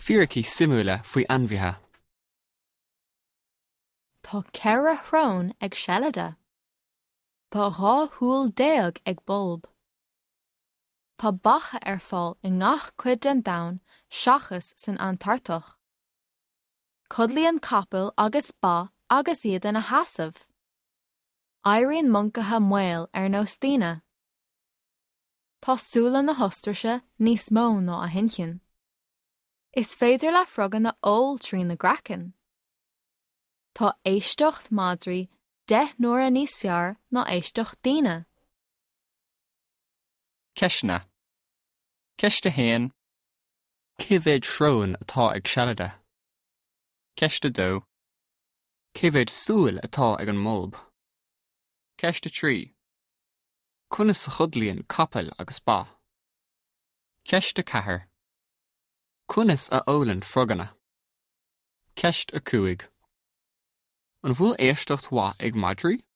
Fíorchaí simúla faoi anmhithe. Tá ceithre thrón ag seilide. Tá 2 thúil déag ag bulb. Tá bacha ar fáil I ngach cuid den domhan seachas san Antartach. Codlaíonn capaill agus ba agus iad ina hasamh. Éiríonn moncaithe maol ar nóstaine. Tá súla na hostraise níos mó ná a hincheann. Is féidir le frogan na ól trí na grachan. Tá éisteacht madraí 10 nuair a níos fearr ná éisteacht daoine. Ceisne. Ceiste héin. Cibhéad shrón atá ag seilide. Ceiste dó. Cibhéad súil atá ag an mulb. Ceiste trí. Conas sa chudlaíonn capaill agus ba. Ceiste chathair. Conas a ólann froganna. Ceist a cúig. An bhfuil éisteacht mhaith ag madraí?